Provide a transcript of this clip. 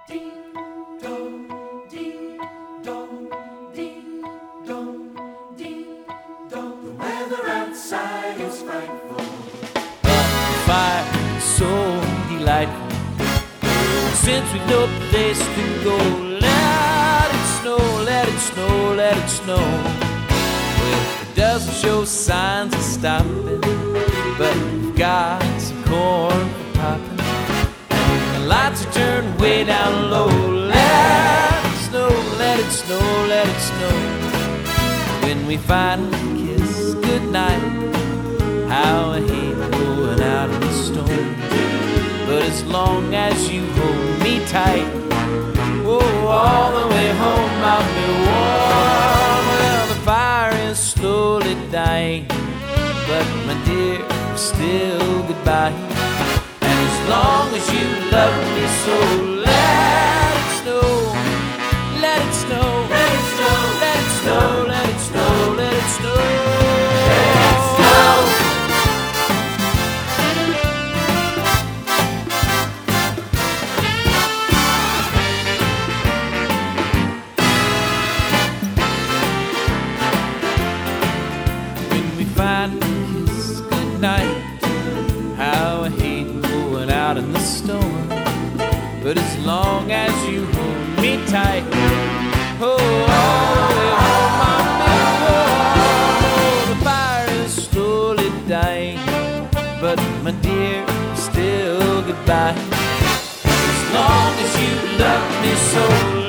Ding dong, ding dong, ding dong, ding dong. The weather outside is frightful, but the fire is so delightful. Since we've no place to go, let it snow, let it snow, let it snow. Well, it doesn't show signs of stopping, but we've got some corn for popping. The lights are turned way down low. Let it snow, let it snow, let it snow. When we finally kiss goodnight, how I hate going out in the storm. But as long as you hold me tight, oh, all the way home I'll be warm. Well, the fire is slowly dying, but my dear, still goodbye. As long as you love me so, let it snow, let it snow, let it snow, let it snow, let it snow, let it snow, let it snow. When we finally kiss goodnight, how I hate going out in the storm. But as long as you hold me tight, oh, all the way home I'll be warm. Oh, the fire is slowly dying, but my dear, still goodbye. As long as you love me so,